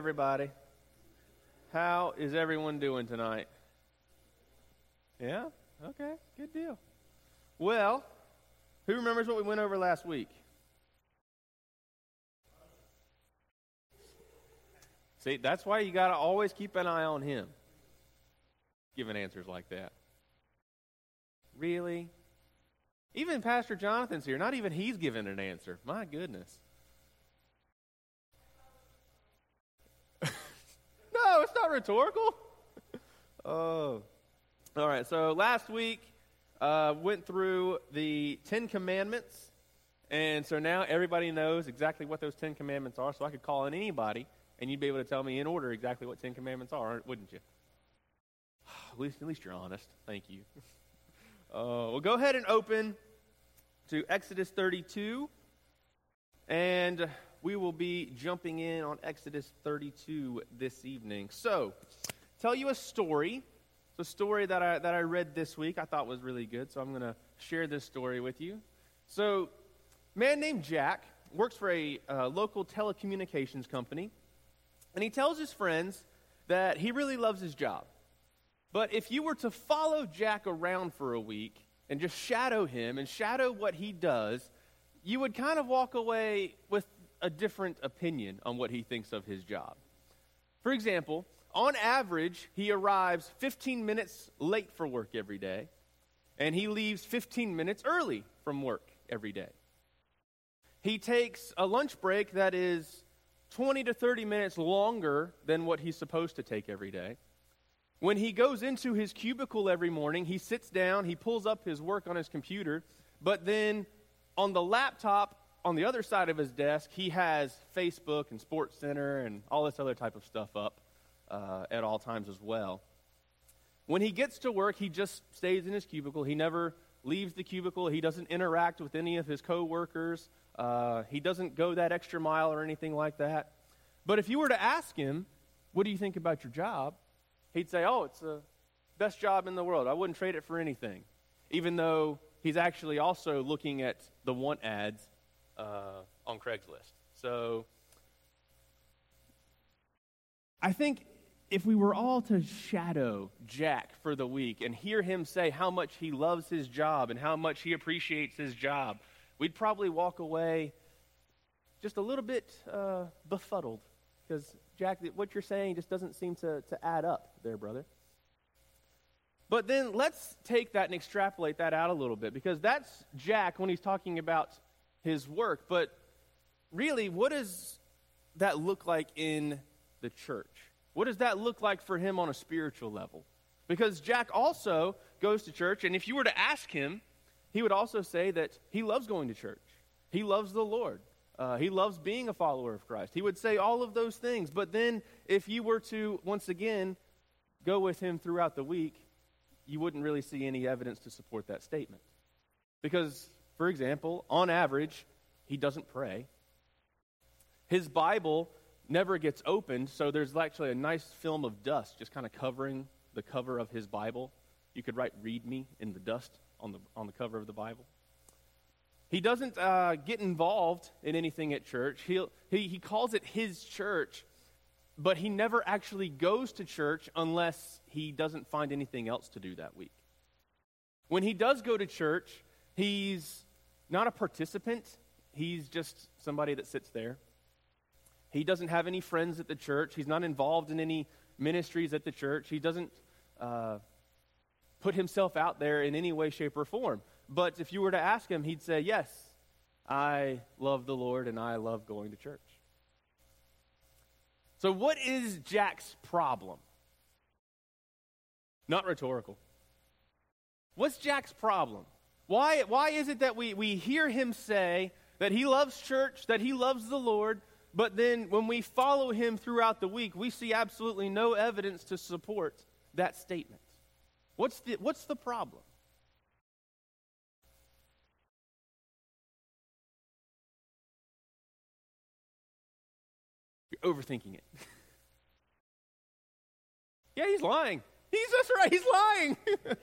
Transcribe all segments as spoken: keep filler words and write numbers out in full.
Everybody, how is everyone doing tonight? Yeah? Okay, good deal. Well, who remembers what we went over last week? See, that's why you got to always keep an eye on him, giving answers like that. Really? Even Pastor Jonathan's here. Not even he's giving an answer. My goodness. No, it's not rhetorical. Oh. All right, so last week uh, went through the Ten Commandments, and so now everybody knows exactly what those Ten Commandments are, so I could call on anybody, and you'd be able to tell me in order exactly what Ten Commandments are, wouldn't you? At least, at least you're honest. Thank you. Uh, well, go ahead and open to Exodus thirty-two, and we will be jumping in on Exodus thirty-two this evening. So, tell you a story. It's a story that I that I read this week. I thought was really good, so I'm going to share this story with you. So, a man named Jack works for a uh, local telecommunications company, and he tells his friends that he really loves his job. But if you were to follow Jack around for a week and just shadow him and shadow what he does, you would kind of walk away with a different opinion on what he thinks of his job. For example, on average, he arrives fifteen minutes late for work every day, and he leaves fifteen minutes early from work every day. He takes a lunch break that is twenty to thirty minutes longer than what he's supposed to take every day. When he goes into his cubicle every morning, he sits down, he pulls up his work on his computer, but then on the laptop on the other side of his desk, he has Facebook and SportsCenter and all this other type of stuff up uh, at all times as well. When he gets to work, he just stays in his cubicle. He never leaves the cubicle. He doesn't interact with any of his coworkers. Uh, he doesn't go that extra mile or anything like that. But if you were to ask him, what do you think about your job? He'd say, oh, it's the best job in the world. I wouldn't trade it for anything. Even though he's actually also looking at the want ads uh, on Craigslist. So I think if we were all to shadow Jack for the week and hear him say how much he loves his job and how much he appreciates his job, we'd probably walk away just a little bit uh, befuddled. Because, Jack, what you're saying just doesn't seem to, to add up there, brother. But then let's take that and extrapolate that out a little bit, because that's Jack when he's talking about his work. But really, what does that look like in the church? What does that look like for him on a spiritual level? Because Jack also goes to church, and if you were to ask him, he would also say that he loves going to church. He loves the Lord. Uh, he loves being a follower of Christ. He would say all of those things. But then if you were to, once again, go with him throughout the week, you wouldn't really see any evidence to support that statement. Because, for example, on average, he doesn't pray. His Bible never gets opened, so there's actually a nice film of dust just kind of covering the cover of his Bible. You could write "read me" in the dust on the on the cover of the Bible. He doesn't uh, get involved in anything at church. He'll, he he calls it his church, but he never actually goes to church unless he doesn't find anything else to do that week. When he does go to church, he's not a participant. He's just somebody that sits there. He doesn't have any friends at the church. He's not involved in any ministries at the church. He doesn't uh, put himself out there in any way, shape, or form. But if you were to ask him, he'd say, yes, I love the Lord and I love going to church. So what is Jack's problem? Not rhetorical. What's Jack's problem? Why, why is it that we, we hear him say that he loves church, that he loves the Lord, but then when we follow him throughout the week, we see absolutely no evidence to support that statement? What's the, what's the problem? You're overthinking it. Yeah, he's lying. He's that's right. He's lying.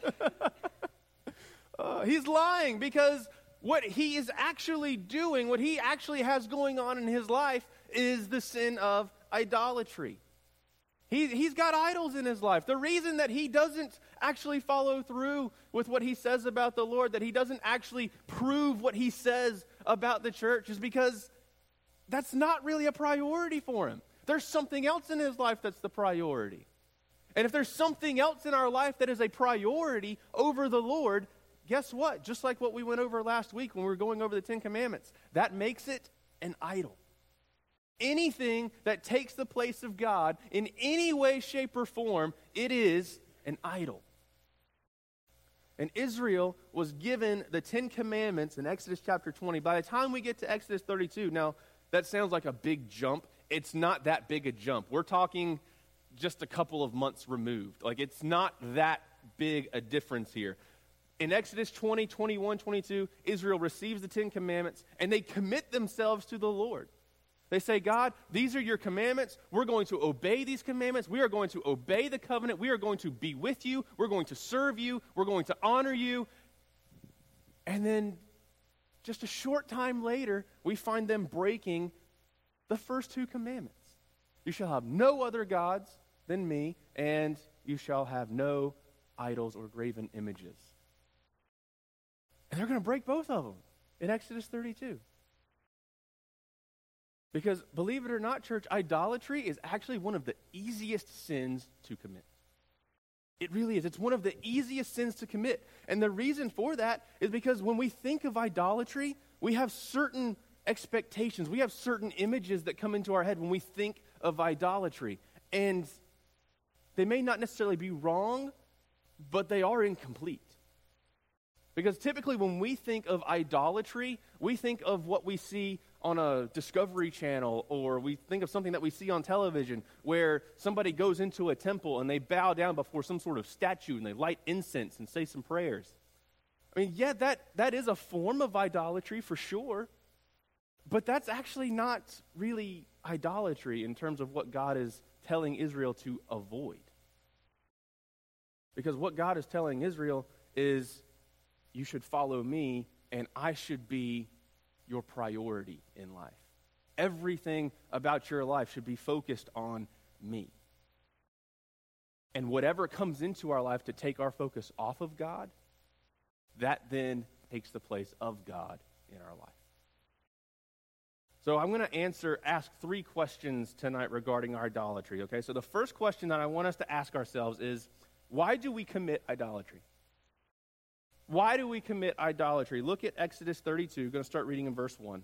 uh, he's lying because what he is actually doing, what he actually has going on in his life, is the sin of idolatry. He, he's got idols in his life. The reason that he doesn't actually follow through with what he says about the Lord, that he doesn't actually prove what he says about the church, is because that's not really a priority for him. There's something else in his life that's the priority. And if there's something else in our life that is a priority over the Lord, guess what? Just like what we went over last week when we were going over the Ten Commandments, that makes it an idol. Anything that takes the place of God in any way, shape, or form, it is an idol. And Israel was given the Ten Commandments in Exodus chapter twenty. By the time we get to Exodus thirty-two, now that sounds like a big jump. It's not that big a jump. We're talking just a couple of months removed. Like, it's not that big a difference here. In Exodus twenty, twenty-one, twenty-two, Israel receives the Ten Commandments, and they commit themselves to the Lord. They say, God, these are your commandments. We're going to obey these commandments. We are going to obey the covenant. We are going to be with you. We're going to serve you. We're going to honor you. And then just a short time later, we find them breaking the first two commandments. You shall have no other gods than me, and you shall have no idols or graven images. And they're going to break both of them in Exodus thirty-two. Because, believe it or not, church, idolatry is actually one of the easiest sins to commit. It really is. It's one of the easiest sins to commit. And the reason for that is because when we think of idolatry, we have certain expectations. We have certain images that come into our head when we think of idolatry. And they may not necessarily be wrong, but they are incomplete. Because typically when we think of idolatry, we think of what we see on a Discovery Channel, or we think of something that we see on television where somebody goes into a temple and they bow down before some sort of statue and they light incense and say some prayers. I mean, yeah, that, that is a form of idolatry for sure, but that's actually not really idolatry in terms of what God is telling Israel to avoid. Because what God is telling Israel is, you should follow me and I should be your priority in life. Everything about your life should be focused on me. And whatever comes into our life to take our focus off of God, that then takes the place of God in our life. So I'm going to answer, ask three questions tonight regarding our idolatry, okay? So the first question that I want us to ask ourselves is, why do we commit idolatry? Why do we commit idolatry? Look at Exodus thirty-two. We're going to start reading in verse one.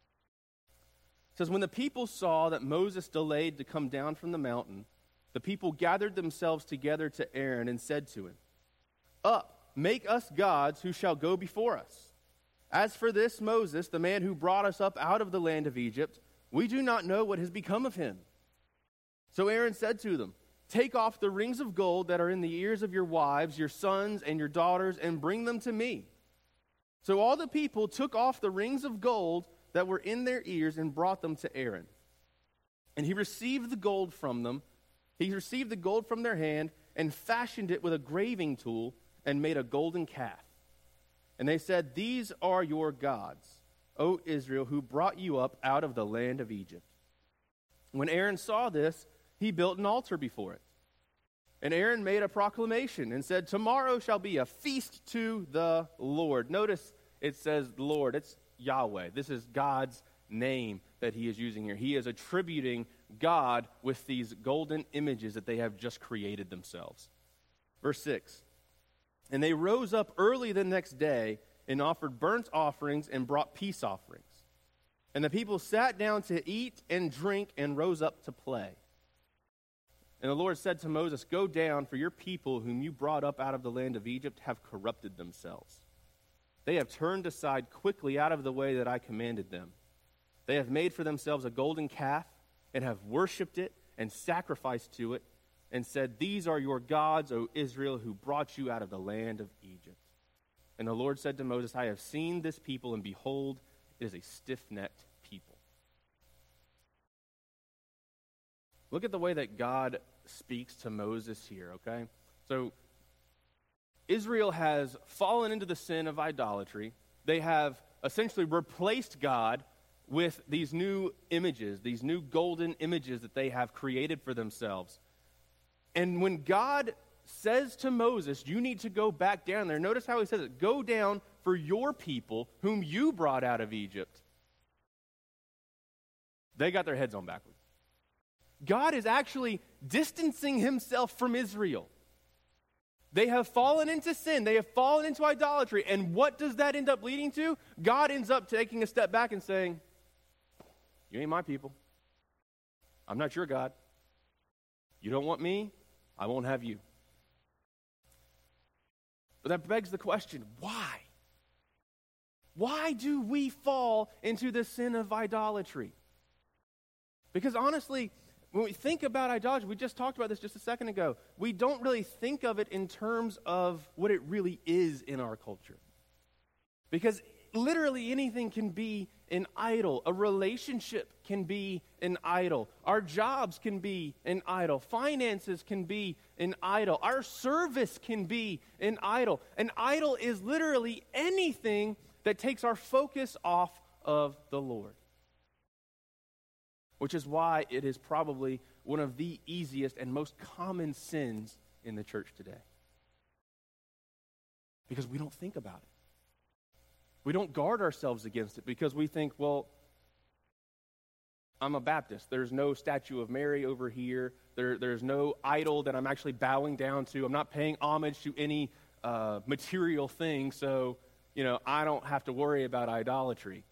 It says, when the people saw that Moses delayed to come down from the mountain, the people gathered themselves together to Aaron and said to him, up, make us gods who shall go before us. As for this Moses, the man who brought us up out of the land of Egypt, we do not know what has become of him. So Aaron said to them, take off the rings of gold that are in the ears of your wives, your sons, and your daughters, and bring them to me. So all the people took off the rings of gold that were in their ears and brought them to Aaron. And he received the gold from them. He received the gold from their hand and fashioned it with a graving tool and made a golden calf. And they said, these are your gods, O Israel, who brought you up out of the land of Egypt. When Aaron saw this, he built an altar before it. And Aaron made a proclamation and said, tomorrow shall be a feast to the Lord. Notice it says Lord. It's Yahweh. This is God's name that he is using here. He is attributing God with these golden images that they have just created themselves. Verse six. And they rose up early the next day and offered burnt offerings and brought peace offerings. And the people sat down to eat and drink and rose up to play. And the Lord said to Moses, go down, for your people whom you brought up out of the land of Egypt have corrupted themselves. They have turned aside quickly out of the way that I commanded them. They have made for themselves a golden calf and have worshipped it and sacrificed to it and said, these are your gods, O Israel, who brought you out of the land of Egypt. And the Lord said to Moses, I have seen this people, and behold, it is a stiff-necked people. Look at the way that God speaks to Moses here, okay? So Israel has fallen into the sin of idolatry. They have essentially replaced God with these new images, these new golden images that they have created for themselves. And when God says to Moses, you need to go back down there, notice how he says it, go down for your people whom you brought out of Egypt. They got their heads on backwards. God is actually distancing himself from Israel. They have fallen into sin. They have fallen into idolatry. And what does that end up leading to? God ends up taking a step back and saying, you ain't my people. I'm not your God. You don't want me, I won't have you. But that begs the question, why? Why do we fall into the sin of idolatry? Because honestly, when we think about idolatry, we just talked about this just a second ago, we don't really think of it in terms of what it really is in our culture. Because literally anything can be an idol. A relationship can be an idol. Our jobs can be an idol. Finances can be an idol. Our service can be an idol. An idol is literally anything that takes our focus off of the Lord. Which is why it is probably one of the easiest and most common sins in the church today. Because we don't think about it. We don't guard ourselves against it because we think, well, I'm a Baptist. There's no statue of Mary over here. There, there's no idol that I'm actually bowing down to. I'm not paying homage to any uh, material thing, so, you know, I don't have to worry about idolatry.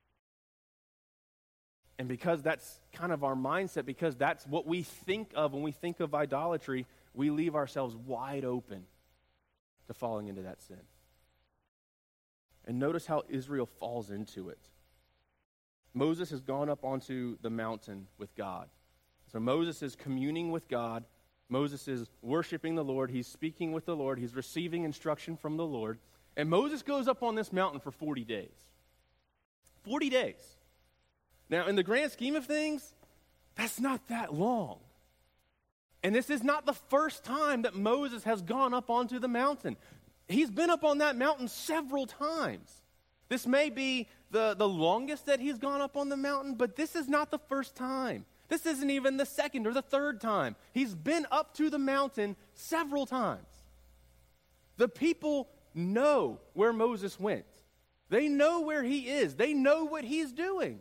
And because that's kind of our mindset, because that's what we think of when we think of idolatry, we leave ourselves wide open to falling into that sin. And notice how Israel falls into it. Moses has gone up onto the mountain with God. So Moses is communing with God. Moses is worshiping the Lord. He's speaking with the Lord. He's receiving instruction from the Lord. And Moses goes up on this mountain for forty days. forty days. Now, in the grand scheme of things, that's not that long. And this is not the first time that Moses has gone up onto the mountain. He's been up on that mountain several times. This may be the, the longest that he's gone up on the mountain, but this is not the first time. This isn't even the second or the third time. He's been up to the mountain several times. The people know where Moses went. They know where he is. They know what he's doing.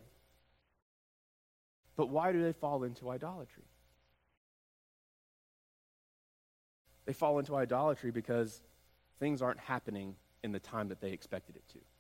But why do they fall into idolatry? They fall into idolatry because things aren't happening in the time that they expected it to.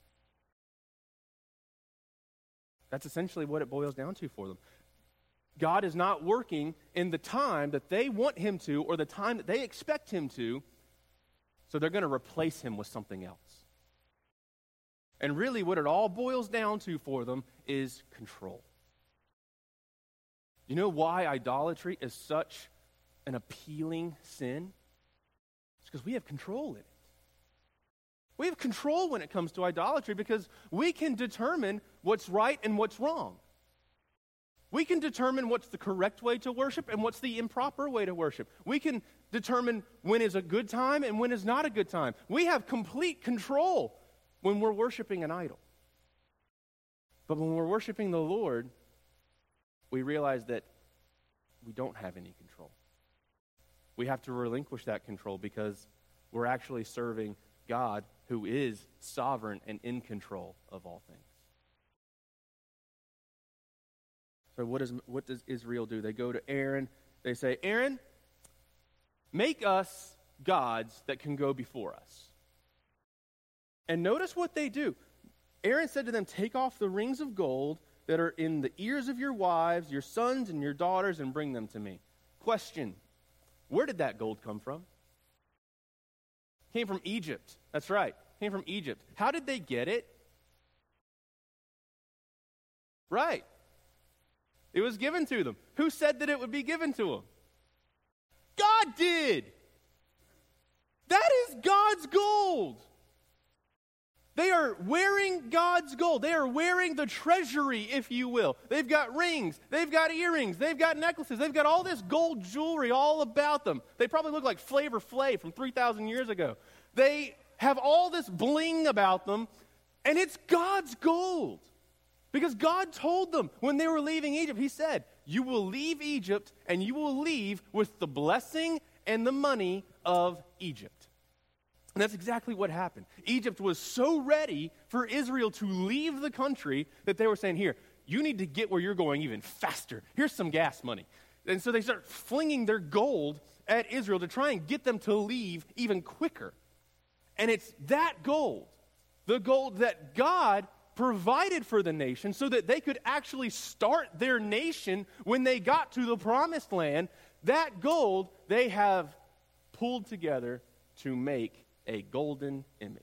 That's essentially what it boils down to for them. God is not working in the time that they want him to or the time that they expect him to, so they're going to replace him with something else. And really what it all boils down to for them is control. You know why idolatry is such an appealing sin? It's because we have control in it. We have control when it comes to idolatry because we can determine what's right and what's wrong. We can determine what's the correct way to worship and what's the improper way to worship. We can determine when is a good time and when is not a good time. We have complete control when we're worshiping an idol. But when we're worshiping the Lord, we realize that we don't have any control. We have to relinquish that control because we're actually serving God who is sovereign and in control of all things. So what does, what does Israel do? They go to Aaron. They say, Aaron, make us gods that can go before us. And notice what they do. Aaron said to them, take off the rings of gold that are in the ears of your wives, your sons, and your daughters, and bring them to me. Question, where did that gold come from? Came from Egypt. That's right. Came from Egypt. How did they get it? Right. It was given to them. Who said that it would be given to them? God did. That is God's gold. They are wearing God's gold. They are wearing the treasury, if you will. They've got rings. They've got earrings. They've got necklaces. They've got all this gold jewelry all about them. They probably look like Flavor Flav from three thousand years ago. They have all this bling about them, and it's God's gold. Because God told them when they were leaving Egypt, he said, you will leave Egypt and you will leave with the blessing and the money of Egypt. And that's exactly what happened. Egypt was so ready for Israel to leave the country that they were saying, here, you need to get where you're going even faster. Here's some gas money. And so they start flinging their gold at Israel to try and get them to leave even quicker. And it's that gold, the gold that God provided for the nation so that they could actually start their nation when they got to the promised land. That gold they have pulled together to make a golden image.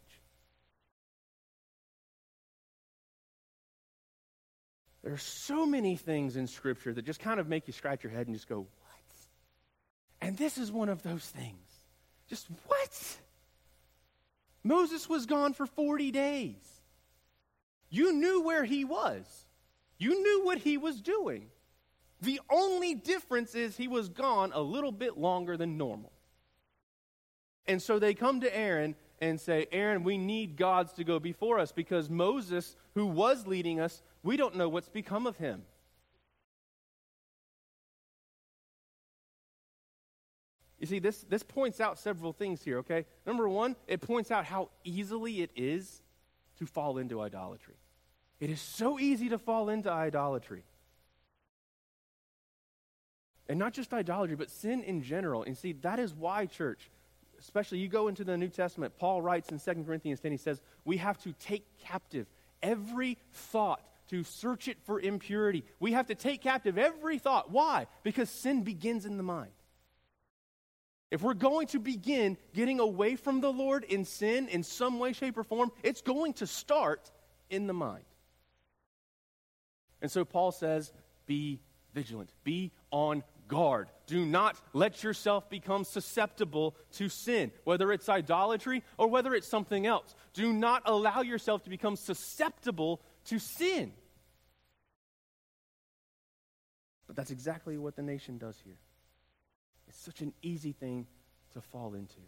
There are so many things in Scripture that just kind of make you scratch your head and just go, what? And this is one of those things. Just what? Moses was gone for forty days. You knew where he was. You knew what he was doing. The only difference is he was gone a little bit longer than normal. And so they come to Aaron and say, Aaron, we need gods to go before us because Moses, who was leading us, we don't know what's become of him. You see, this, this points out several things here, okay? Number one, it points out how easily it is to fall into idolatry. It is so easy to fall into idolatry. And not just idolatry, but sin in general. And see, that is why, church, especially you go into the New Testament, Paul writes in Second Corinthians ten, he says, we have to take captive every thought to search it for impurity. We have to take captive every thought. Why? Because sin begins in the mind. If we're going to begin getting away from the Lord in sin in some way, shape, or form, it's going to start in the mind. And so Paul says, be vigilant, be on guard. Do not let yourself become susceptible to sin, whether it's idolatry or whether it's something else. Do not allow yourself to become susceptible to sin. But that's exactly what the nation does here. It's such an easy thing to fall into.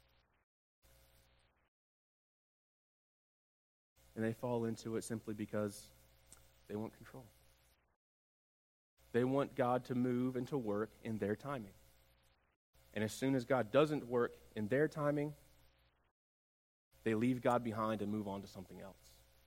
And they fall into it simply because they want control. They want God to move and to work in their timing. And as soon as God doesn't work in their timing, they leave God behind and move on to something else.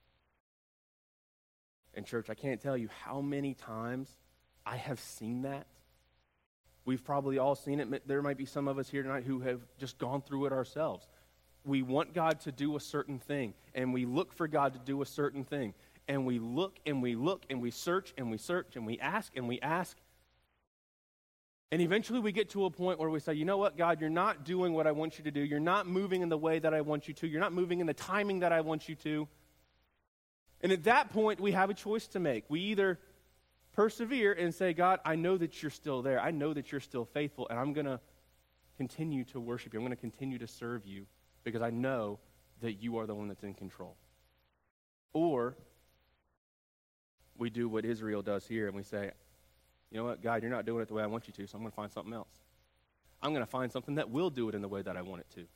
And church, I can't tell you how many times I have seen that. We've probably all seen it. There might be some of us here tonight who have just gone through it ourselves. We want God to do a certain thing, and we look for God to do a certain thing. And we look and we look and we search and we search and we ask and we ask. And eventually we get to a point where we say, you know what, God, you're not doing what I want you to do. You're not moving in the way that I want you to. You're not moving in the timing that I want you to. And at that point, we have a choice to make. We either persevere and say, God, I know that you're still there. I know that you're still faithful, and I'm going to continue to worship you. I'm going to continue to serve you because I know that you are the one that's in control. Or we do what Israel does here, and we say, you know what, God, you're not doing it the way I want you to, so I'm going to find something else. I'm going to find something that will do it in the way that I want it to.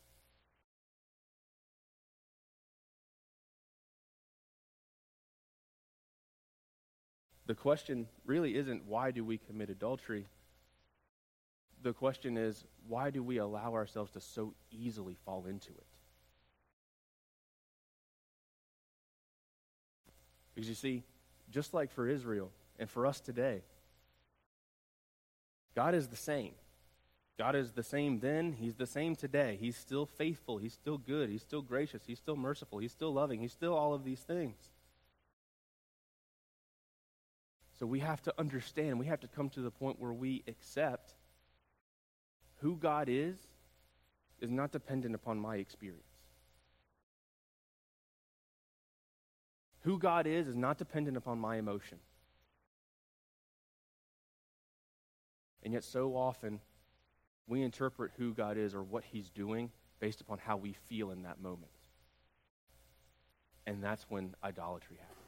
The question really isn't why do we commit adultery. The question is, why do we allow ourselves to so easily fall into it? Because you see, just like for Israel and for us today, God is the same. God is the same then. He's the same today. He's still faithful. He's still good. He's still gracious. He's still merciful. He's still loving. He's still all of these things. So we have to understand, we have to come to the point where we accept who God is is not dependent upon my experience. Who God is is not dependent upon my emotion. And yet so often, we interpret who God is or what he's doing based upon how we feel in that moment. And that's when idolatry happens.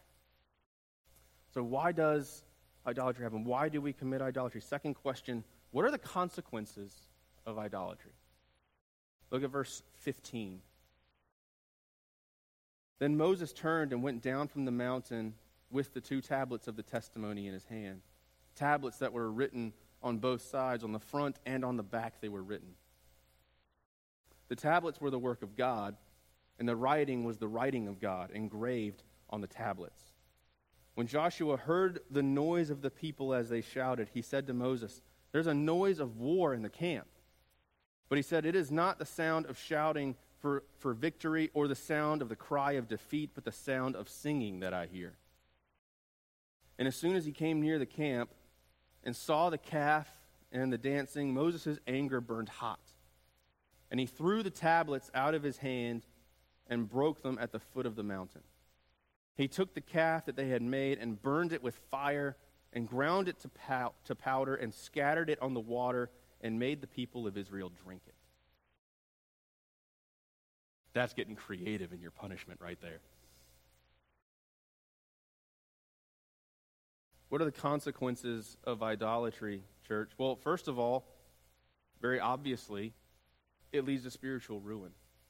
So why does idolatry happen? Why do we commit idolatry? Second question, what are the consequences of idolatry? Look at verse fifteen. Then Moses turned and went down from the mountain with the two tablets of the testimony in his hand. Tablets that were written on both sides, on the front and on the back they were written. The tablets were the work of God, and the writing was the writing of God, engraved on the tablets. When Joshua heard the noise of the people as they shouted, he said to Moses, "There's a noise of war in the camp." But he said, "It is not the sound of shouting for, for victory or the sound of the cry of defeat, but the sound of singing that I hear." And as soon as he came near the camp and saw the calf and the dancing, Moses' anger burned hot. And he threw the tablets out of his hand and broke them at the foot of the mountain. He took the calf that they had made and burned it with fire and ground it to, pow- to powder and scattered it on the water and made the people of Israel drink it. That's getting creative in your punishment right there. What are the consequences of idolatry, church? Well, first of all, very obviously, it leads to spiritual ruin.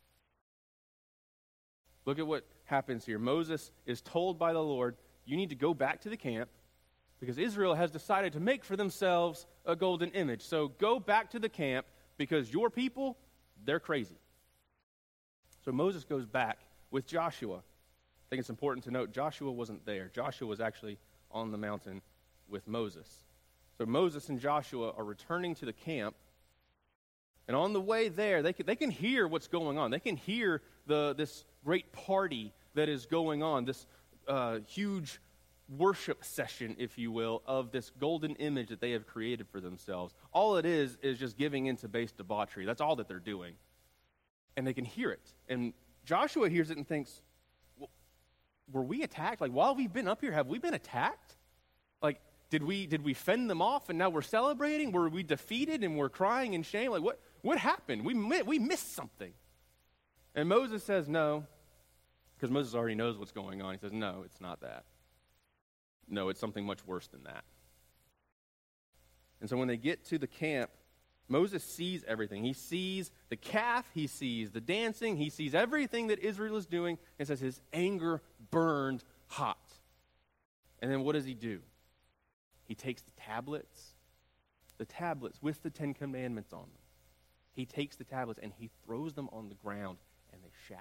Look at what happens here. Moses is told by the Lord, you need to go back to the camp because Israel has decided to make for themselves a golden image. So go back to the camp because your people, they're crazy. So Moses goes back with Joshua. I think it's important to note Joshua wasn't there. Joshua was actually on the mountain with Moses. So Moses and Joshua are returning to the camp. And on the way there, they can, they can hear what's going on. They can hear the this great party that is going on, this uh, huge worship session, if you will, of this golden image that they have created for themselves. All it is is just giving into base debauchery. That's all that they're doing. And they can hear it. And Joshua hears it and thinks, well, were we attacked? Like, while we've been up here, have we been attacked? Like, did we did we fend them off and now we're celebrating? Were we defeated and we're crying in shame? Like, what, what happened? We, we missed something. And Moses says no, because Moses already knows what's going on. He says, no, it's not that. No, it's something much worse than that. And so when they get to the camp, Moses sees everything. He sees the calf, he sees the dancing, he sees everything that Israel is doing, and says his anger burned hot. And then what does he do? He takes the tablets, the tablets with the Ten Commandments on them. He takes the tablets and he throws them on the ground and they shatter.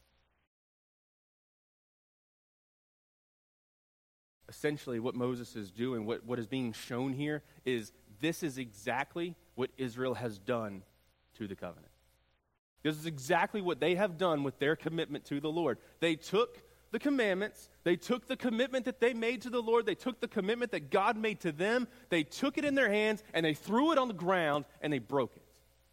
Essentially, what Moses is doing, what, what is being shown here, is this is exactly what Israel has done to the covenant. This is exactly what they have done with their commitment to the Lord. They took the commandments, they took the commitment that they made to the Lord, they took the commitment that God made to them, they took it in their hands, and they threw it on the ground, and they broke it.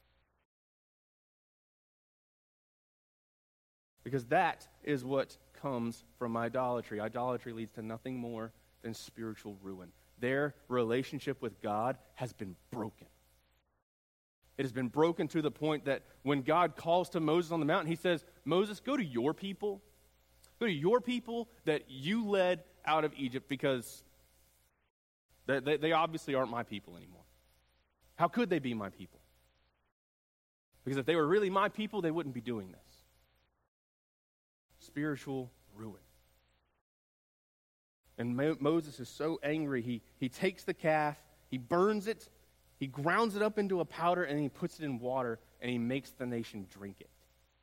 Because that is what comes from idolatry. Idolatry leads to nothing more than spiritual ruin. Their relationship with God has been broken. It has been broken to the point that when God calls to Moses on the mountain, he says, Moses, go to your people. Go to your people that you led out of Egypt, because they, they, they obviously aren't my people anymore. How could they be my people? Because if they were really my people, they wouldn't be doing this. Spiritual ruin. And Mo- Moses is so angry, he, he takes the calf, he burns it, he grounds it up into a powder, and he puts it in water, and he makes the nation drink it.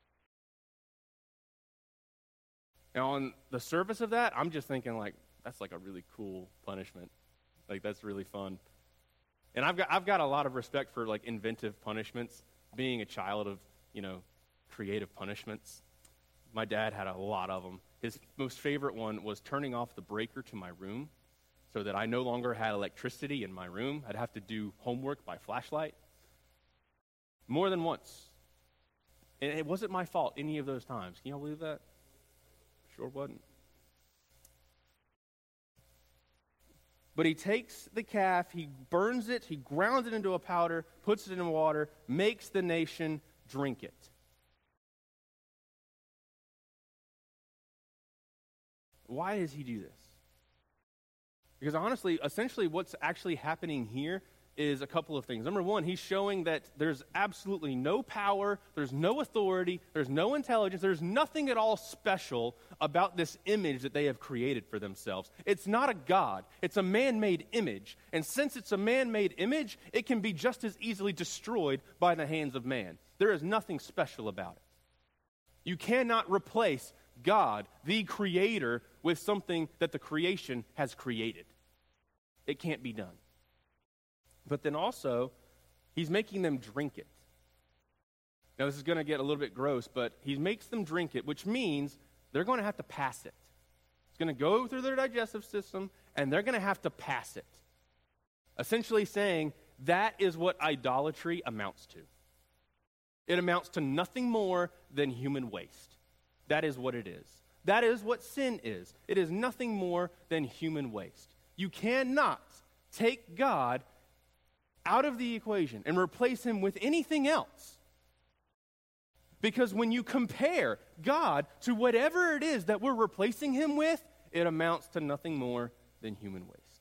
Now, on the surface of that, I'm just thinking, like, that's like a really cool punishment. Like, that's really fun. And I've got I've got a lot of respect for, like, inventive punishments, being a child of, you know, creative punishments. My dad had a lot of them. His most favorite one was turning off the breaker to my room so that I no longer had electricity in my room. I'd have to do homework by flashlight. More than once. And it wasn't my fault any of those times. Can y'all believe that? Sure wasn't. But he takes the calf, he burns it, he grounds it into a powder, puts it in water, makes the nation drink it. Why does he do this? Because honestly, essentially what's actually happening here is a couple of things. Number one, he's showing that there's absolutely no power, there's no authority, there's no intelligence, there's nothing at all special about this image that they have created for themselves. It's not a god, it's a man-made image. And since it's a man-made image, it can be just as easily destroyed by the hands of man. There is nothing special about it. You cannot replace God, the creator, with something that the creation has created. It can't be done. But then also, he's making them drink it. Now, this is going to get a little bit gross, but he makes them drink it, which means they're going to have to pass it. It's going to go through their digestive system, and they're going to have to pass it. Essentially saying, that is what idolatry amounts to. It amounts to nothing more than human waste. That is what it is. That is what sin is. It is nothing more than human waste. You cannot take God out of the equation and replace him with anything else. Because when you compare God to whatever it is that we're replacing him with, it amounts to nothing more than human waste.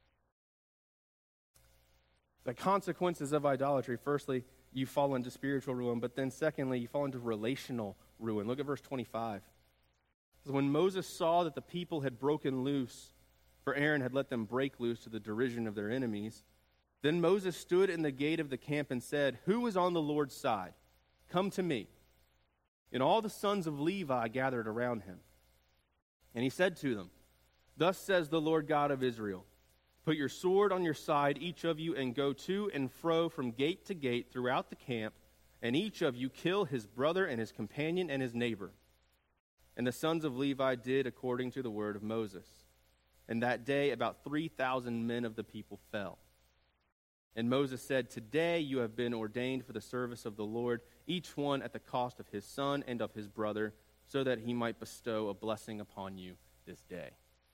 The consequences of idolatry, firstly, you fall into spiritual ruin, but then secondly, you fall into relational ruin. Look at verse twenty-five. When Moses saw that the people had broken loose, for Aaron had let them break loose to the derision of their enemies, then Moses stood in the gate of the camp and said, "Who is on the Lord's side? Come to me." And all the sons of Levi gathered around him. And he said to them, "Thus says the Lord God of Israel, put your sword on your side, each of you, and go to and fro from gate to gate throughout the camp, and each of you kill his brother and his companion and his neighbor." And the sons of Levi did according to the word of Moses. And that day about three thousand men of the people fell. And Moses said, "Today you have been ordained for the service of the Lord, each one at the cost of his son and of his brother, so that he might bestow a blessing upon you this day."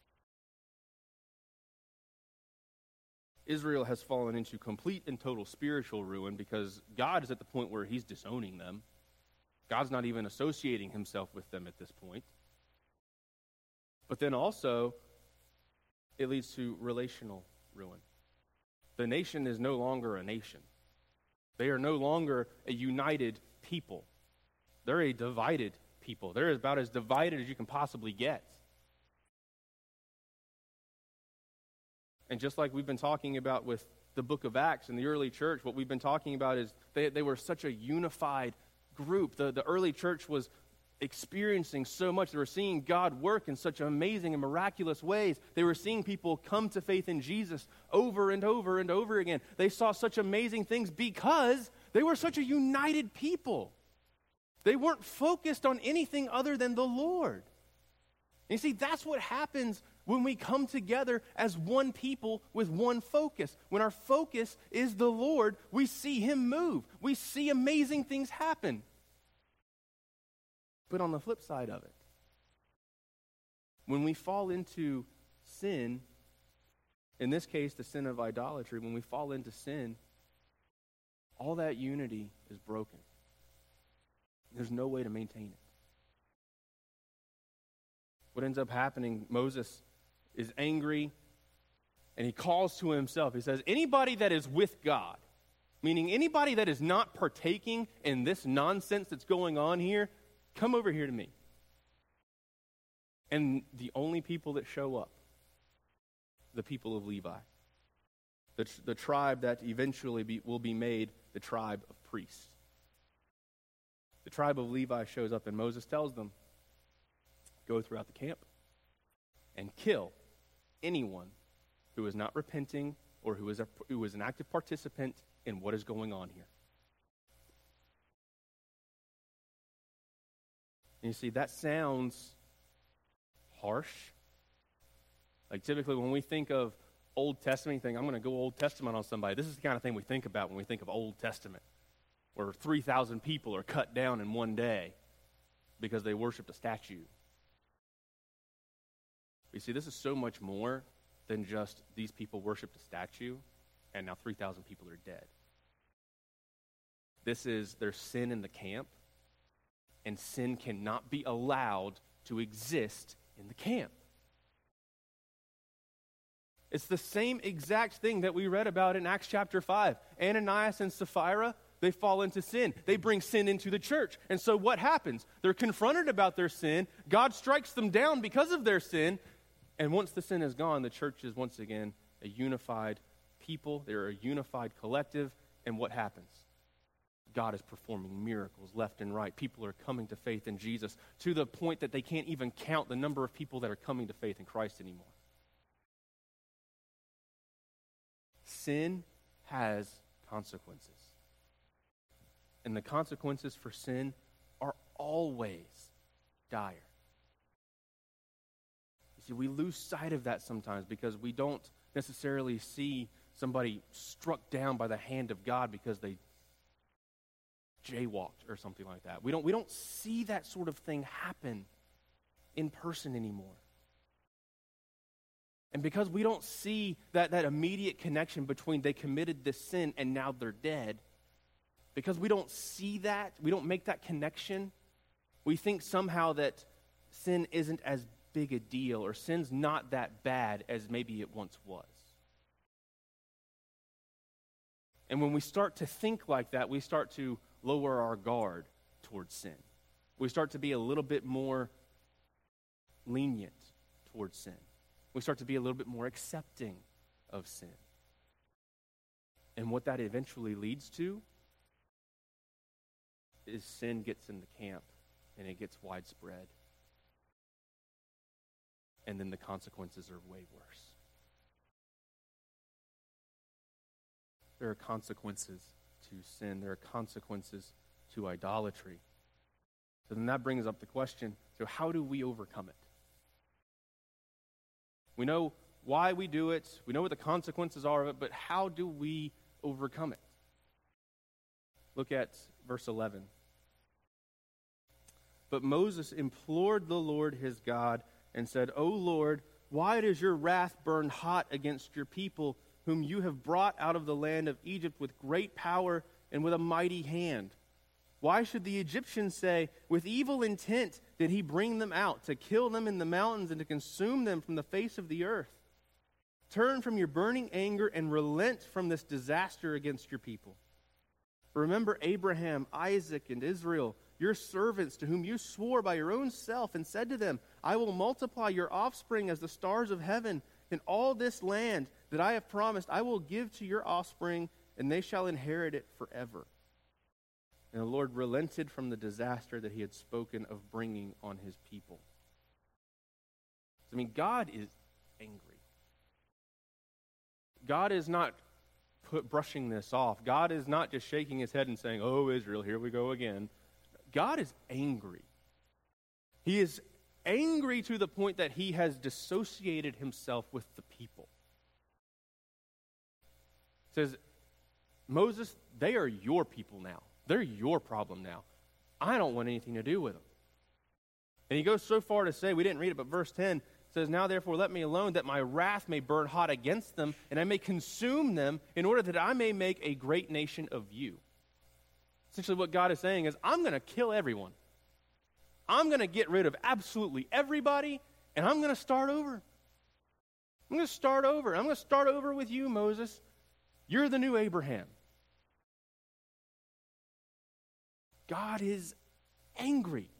Israel has fallen into complete and total spiritual ruin because God is at the point where he's disowning them. God's not even associating himself with them at this point. But then also, it leads to relational ruin. The nation is no longer a nation. They are no longer a united people. They're a divided people. They're about as divided as you can possibly get. And just like we've been talking about with the book of Acts and the early church, what we've been talking about is they, they were such a unified group. The, the early church was experiencing so much. They were seeing God work in such amazing and miraculous ways. They were seeing people come to faith in Jesus over and over and over again. They saw such amazing things because they were such a united people. They weren't focused on anything other than the Lord. And you see, that's what happens when we come together as one people with one focus. When our focus is the Lord, we see him move. We see amazing things happen. But on the flip side of it, when we fall into sin, in this case, the sin of idolatry, when we fall into sin, all that unity is broken. There's no way to maintain it. What ends up happening, Moses is angry, and he calls to himself. He says, anybody that is with God, meaning anybody that is not partaking in this nonsense that's going on here, come over here to me. And the only people that show up, the people of Levi, the, the tribe that eventually be, will be made the tribe of priests. The tribe of Levi shows up, and Moses tells them, go throughout the camp and kill anyone who is not repenting or who is, a, who is an active participant in what is going on here. And you see, that sounds harsh. Like typically when we think of Old Testament, you think, I'm going to go Old Testament on somebody. This is the kind of thing we think about when we think of Old Testament, where three thousand people are cut down in one day because they worshiped a statue. You see, this is so much more than just these people worshiped a statue and now three thousand people are dead. This is their sin in the camp, and sin cannot be allowed to exist in the camp. It's the same exact thing that we read about in Acts chapter five. Ananias and Sapphira, they fall into sin. They bring sin into the church. And so what happens? They're confronted about their sin. God strikes them down because of their sin. And once the sin is gone, the church is once again a unified people. They're a unified collective. And what happens? God is performing miracles left and right. People are coming to faith in Jesus to the point that they can't even count the number of people that are coming to faith in Christ anymore. Sin has consequences. And the consequences for sin are always dire. You see, we lose sight of that sometimes because we don't necessarily see somebody struck down by the hand of God because they jaywalked or something like that. We don't, we don't see that sort of thing happen in person anymore. And because we don't see that, that immediate connection between they committed this sin and now they're dead, because we don't see that, we don't make that connection, we think somehow that sin isn't as big a deal or sin's not that bad as maybe it once was. And when we start to think like that, we start to lower our guard towards sin. We start to be a little bit more lenient towards sin. We start to be a little bit more accepting of sin. And what that eventually leads to is sin gets in the camp and it gets widespread. And then the consequences are way worse. There are consequences to sin. There are consequences to idolatry. So then that brings up the question, so how do we overcome it? We know why we do it. We know what the consequences are of it, but how do we overcome it? Look at verse eleven. But Moses implored the Lord his God and said, O Lord, why does your wrath burn hot against your people, whom you have brought out of the land of Egypt with great power and with a mighty hand? Why should the Egyptians say, with evil intent did he bring them out, to kill them in the mountains and to consume them from the face of the earth? Turn from your burning anger and relent from this disaster against your people. Remember Abraham, Isaac, and Israel, your servants, to whom you swore by your own self and said to them, I will multiply your offspring as the stars of heaven, and all this land that I have promised I will give to your offspring, and they shall inherit it forever. And the Lord relented from the disaster that he had spoken of bringing on his people. I mean, God is angry. God is not put, brushing this off. God is not just shaking his head and saying, oh, Israel, here we go again. God is angry. He is angry to the point that he has dissociated himself with the people. It says, Moses, they are your people now. They're your problem now. I don't want anything to do with them. And he goes so far to say, we didn't read it, but verse ten says, now therefore let me alone, that my wrath may burn hot against them, and I may consume them, in order that I may make a great nation of you. Essentially what God is saying is, I'm going to kill everyone. I'm going to get rid of absolutely everybody, and I'm going to start over. I'm going to start over. I'm going to start over with you, Moses. You're the new Abraham. God is angry.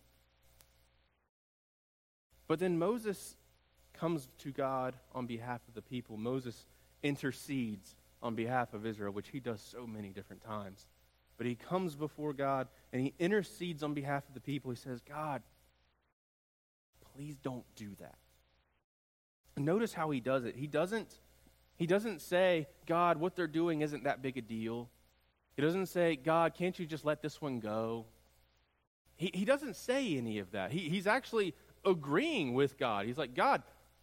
But then Moses comes to God on behalf of the people. Moses intercedes on behalf of Israel, which he does so many different times. But he comes before God and he intercedes on behalf of the people. He says, God, please don't do that. And notice how he does it. He doesn't, he doesn't say, God, what they're doing isn't that big a deal. He doesn't say, God, can't you just let this one go? He, he doesn't say any of that. He, he's actually agreeing with God. He's like, God,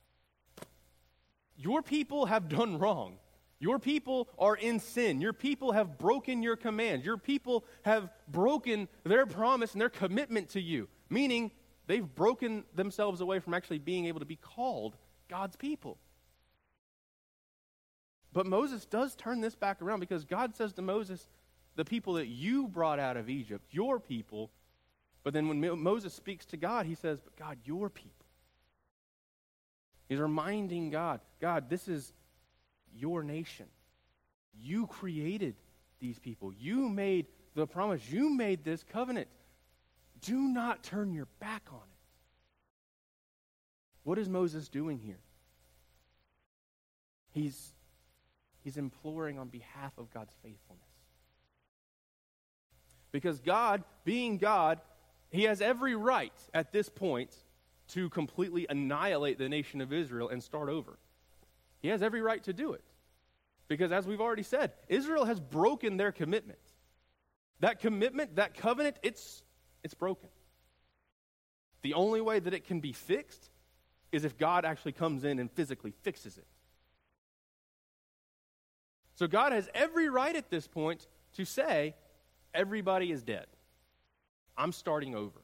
your people have done wrong. Your people are in sin. Your people have broken your commands. Your people have broken their promise and their commitment to you, meaning they've broken themselves away from actually being able to be called God's people. But Moses does turn this back around because God says to Moses, the people that you brought out of Egypt, your people. But then when Mo- Moses speaks to God, he says, but God, your people. He's reminding God, God, this is your nation. You created these people. You made the promise. You made this covenant. Do not turn your back on it. What is Moses doing here? He's, he's imploring on behalf of God's faithfulness. Because God, being God, he has every right at this point to completely annihilate the nation of Israel and start over. He has every right to do it. Because as we've already said, Israel has broken their commitment. That commitment, that covenant, it's, it's broken. The only way that it can be fixed is if God actually comes in and physically fixes it. So God has every right at this point to say, everybody is dead. I'm starting over.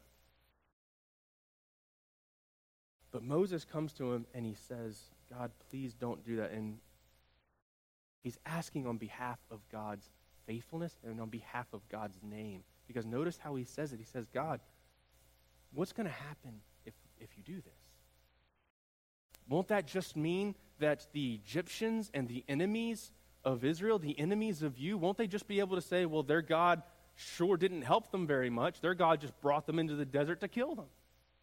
But Moses comes to him and he says, God, please don't do that. And he's asking on behalf of God's faithfulness and on behalf of God's name. Because notice how he says it. He says, God, what's going to happen if, if you do this? Won't that just mean that the Egyptians and the enemies of Israel, the enemies of you, won't they just be able to say, well, their God sure didn't help them very much. Their God just brought them into the desert to kill them.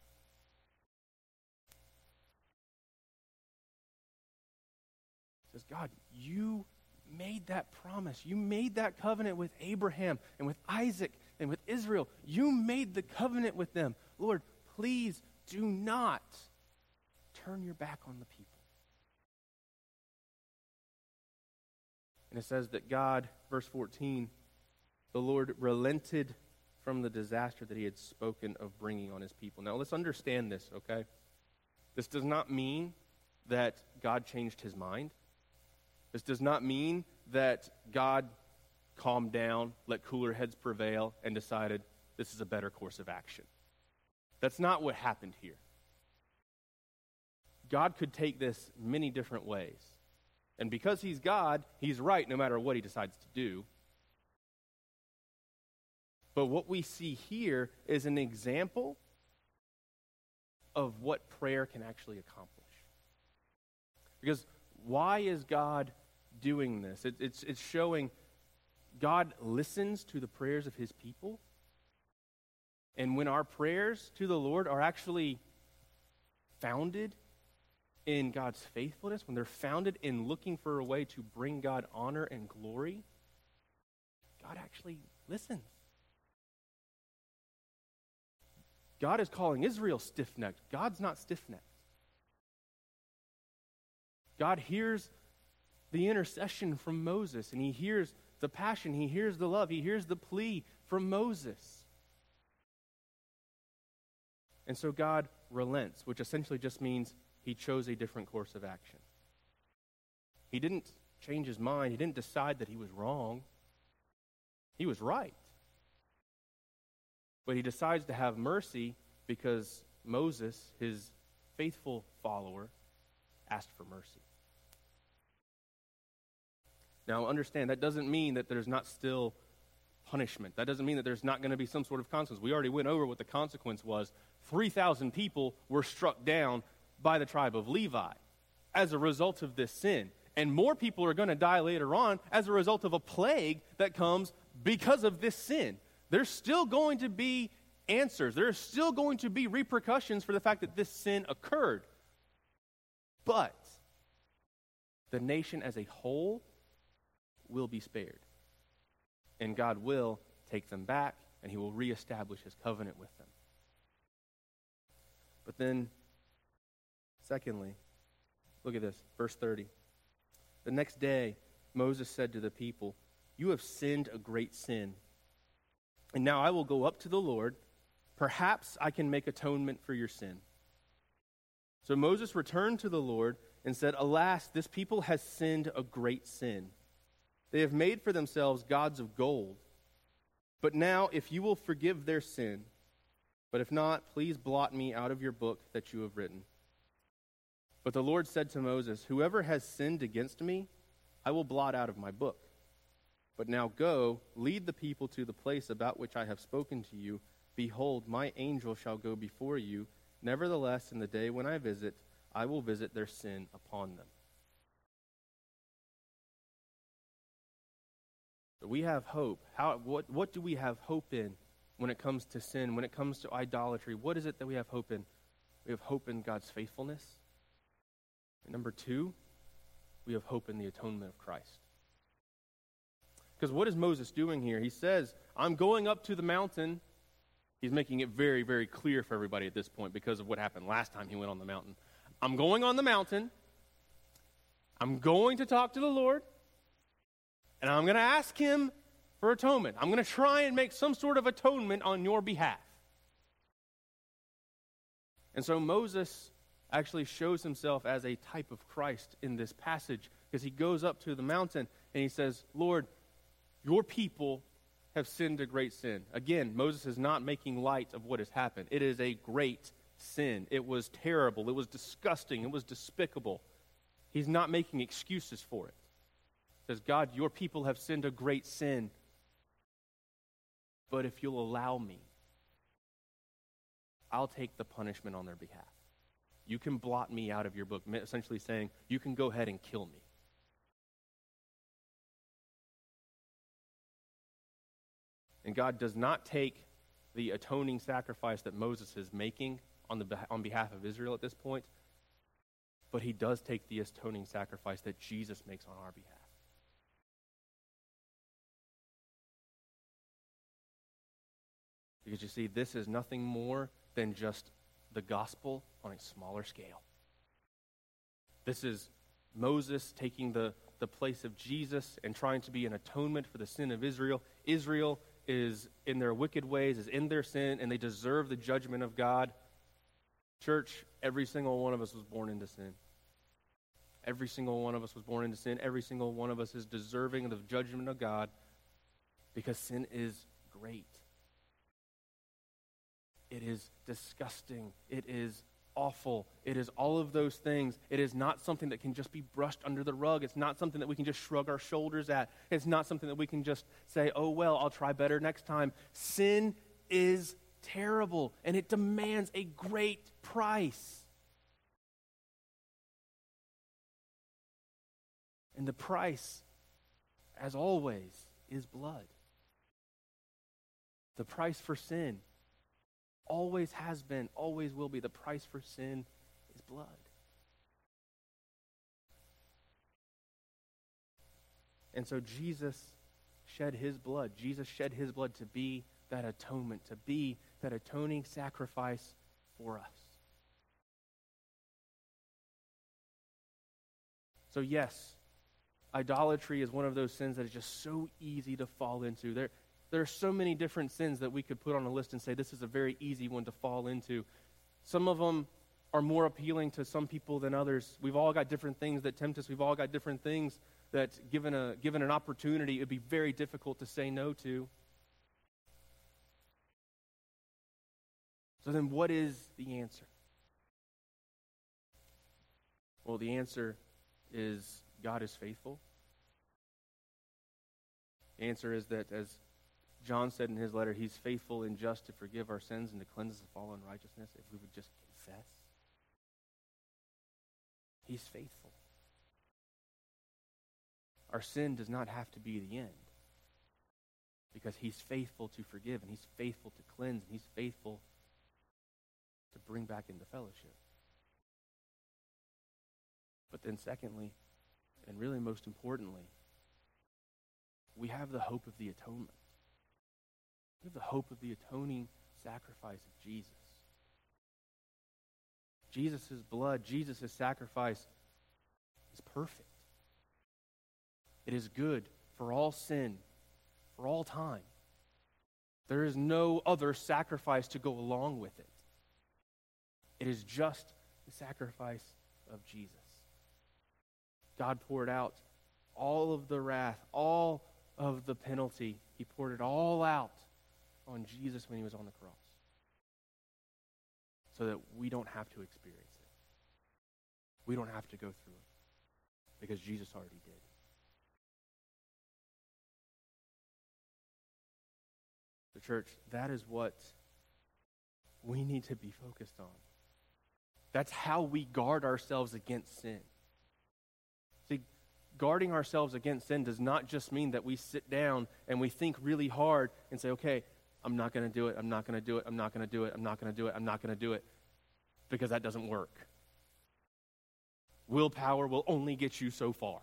He says, God, you made that promise. You made that covenant with Abraham and with Isaac and with Israel. You made the covenant with them. Lord, please do not turn your back on the people. And it says that God, verse fourteen, the Lord relented from the disaster that he had spoken of bringing on his people. Now, let's understand this, okay? This does not mean that God changed his mind. This does not mean that God calmed down, let cooler heads prevail, and decided this is a better course of action. That's not what happened here. God could take this many different ways. And because he's God, he's right no matter what he decides to do. But what we see here is an example of what prayer can actually accomplish. Because why is God doing this? It, it's, it's showing God listens to the prayers of his people. And when our prayers to the Lord are actually founded in God's faithfulness, when they're founded in looking for a way to bring God honor and glory, God actually listens. God is calling Israel stiff-necked. God's not stiff-necked. God hears the intercession from Moses, and he hears the passion, he hears the love, he hears the plea from Moses. And so God relents, which essentially just means he chose a different course of action. He didn't change his mind. He didn't decide that he was wrong. He was right. But he decides to have mercy because Moses, his faithful follower, asked for mercy. Now, understand, that doesn't mean that there's not still punishment. That doesn't mean that there's not going to be some sort of consequence. We already went over what the consequence was. three thousand people were struck down by the tribe of Levi as a result of this sin. And more people are going to die later on as a result of a plague that comes because of this sin. There's still going to be answers. There's still going to be repercussions for the fact that this sin occurred. But the nation as a whole will be spared. And God will take them back, and he will reestablish his covenant with them. But then, secondly, look at this, verse thirty. The next day, Moses said to the people, "You have sinned a great sin. And now I will go up to the Lord. Perhaps I can make atonement for your sin." So Moses returned to the Lord and said, "Alas, this people has sinned a great sin. They have made for themselves gods of gold. But now, if you will forgive their sin, but if not, please blot me out of your book that you have written." But the Lord said to Moses, "Whoever has sinned against me, I will blot out of my book. But now go, lead the people to the place about which I have spoken to you. Behold, my angel shall go before you. Nevertheless, in the day when I visit, I will visit their sin upon them." We have hope. How? What, what do we have hope in when it comes to sin, when it comes to idolatry? What is it that we have hope in? We have hope in God's faithfulness. And number two, we have hope in the atonement of Christ. Because what is Moses doing here? He says, I'm going up to the mountain. He's making it very, very clear for everybody at this point because of what happened last time he went on the mountain. I'm going on the mountain. I'm going to talk to the Lord. And I'm going to ask him for atonement. I'm going to try and make some sort of atonement on your behalf. And so Moses actually shows himself as a type of Christ in this passage because he goes up to the mountain and he says, Lord, your people have sinned a great sin. Again, Moses is not making light of what has happened. It is a great sin. It was terrible. It was disgusting. It was despicable. He's not making excuses for it. He says, God, your people have sinned a great sin. But if you'll allow me, I'll take the punishment on their behalf. You can blot me out of your book, essentially saying, you can go ahead and kill me. And God does not take the atoning sacrifice that Moses is making on, the, on behalf of Israel at this point, but he does take the atoning sacrifice that Jesus makes on our behalf. Because you see, this is nothing more than just the gospel on a smaller scale. This is Moses taking the, the place of Jesus and trying to be an atonement for the sin of Israel. Israel is in their wicked ways, is in their sin, and they deserve the judgment of God. Church, every single one of us was born into sin. Every single one of us was born into sin. Every single one of us is deserving of the judgment of God because sin is great. It is disgusting. It is awful. It is all of those things. It is not something that can just be brushed under the rug. It's not something that we can just shrug our shoulders at. It's not something that we can just say, oh, well, I'll try better next time. Sin is terrible, and it demands a great price. And the price, as always, is blood. The price for sin always has been, always will be. The price for sin is blood. And so Jesus shed his blood. Jesus shed his blood to be that atonement, to be that atoning sacrifice for us. So yes, idolatry is one of those sins that is just so easy to fall into. There There are so many different sins that we could put on a list and say this is a very easy one to fall into. Some of them are more appealing to some people than others. We've all got different things that tempt us. We've all got different things that, given a given an opportunity, it would be very difficult to say no to. So then what is the answer? Well, the answer is God is faithful. The answer is that, as John said in his letter, he's faithful and just to forgive our sins and to cleanse us of all unrighteousness if we would just confess. He's faithful. Our sin does not have to be the end because he's faithful to forgive and he's faithful to cleanse and he's faithful to bring back into fellowship. But then secondly, and really most importantly, we have the hope of the atonement. We have the hope of the atoning sacrifice of Jesus. Jesus' blood, Jesus' sacrifice is perfect. It is good for all sin, for all time. There is no other sacrifice to go along with it. It is just the sacrifice of Jesus. God poured out all of the wrath, all of the penalty. He poured it all out on Jesus when he was on the cross so that we don't have to experience it. We don't have to go through it because Jesus already did. The church, that is what we need to be focused on. That's how we guard ourselves against sin. See, guarding ourselves against sin does not just mean that we sit down and we think really hard and say, okay, I'm not going to do it, I'm not going to do it, I'm not going to do it, I'm not going to do it, I'm not going to do it, because that doesn't work. Willpower will only get you so far.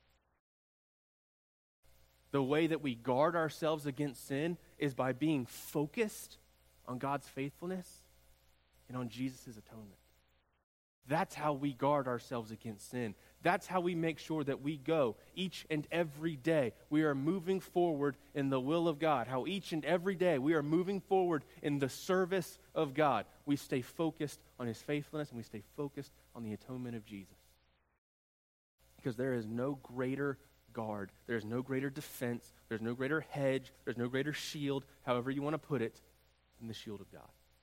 The way that we guard ourselves against sin is by being focused on God's faithfulness and on Jesus' atonement. That's how we guard ourselves against sin. That's how we make sure that we go each and every day. We are moving forward in the will of God. How each and every day we are moving forward in the service of God. We stay focused on his faithfulness and we stay focused on the atonement of Jesus. Because there is no greater guard, there's no greater defense, there's no greater hedge, there's no greater shield, however you want to put it, than the shield of God.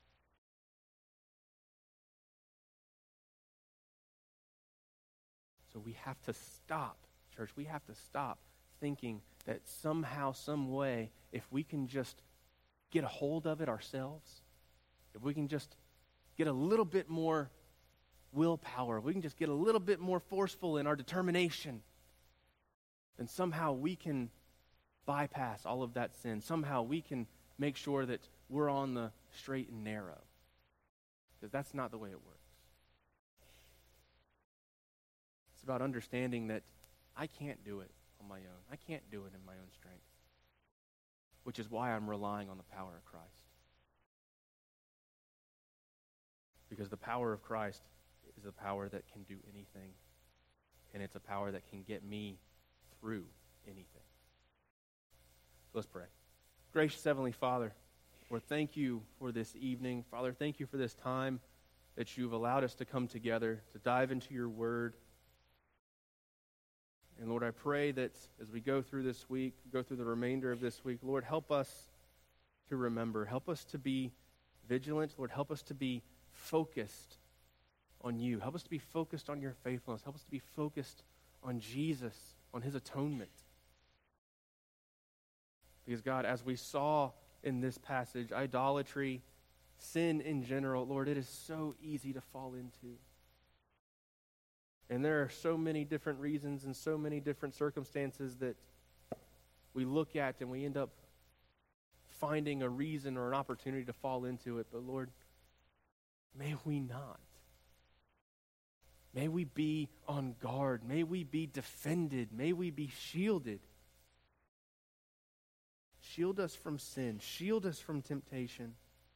So we have to stop, church, we have to stop thinking that somehow, some way, if we can just get a hold of it ourselves, if we can just get a little bit more willpower, if we can just get a little bit more forceful in our determination, then somehow we can bypass all of that sin. Somehow we can make sure that we're on the straight and narrow. Because that's not the way it works. It's about understanding that I can't do it on my own. I can't do it in my own strength. Which is why I'm relying on the power of Christ. Because the power of Christ is a power that can do anything. And it's a power that can get me through anything. So let's pray. Gracious Heavenly Father, Lord, thank you for this evening. Father, thank you for this time that you've allowed us to come together, to dive into your word. And Lord, I pray that as we go through this week, go through the remainder of this week, Lord, help us to remember. Help us to be vigilant. Lord, help us to be focused on you. Help us to be focused on your faithfulness. Help us to be focused on Jesus, on his atonement. Because God, as we saw in this passage, idolatry, sin in general, Lord, it is so easy to fall into. And there are so many different reasons and so many different circumstances that we look at and we end up finding a reason or an opportunity to fall into it. But Lord, may we not. May we be on guard. May we be defended. May we be shielded. Shield us from sin. Shield us from temptation.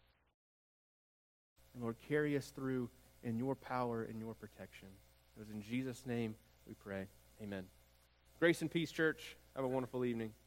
And Lord, carry us through in your power and your protection. It was in Jesus' name we pray. Amen. Grace and peace, church. Have a wonderful evening.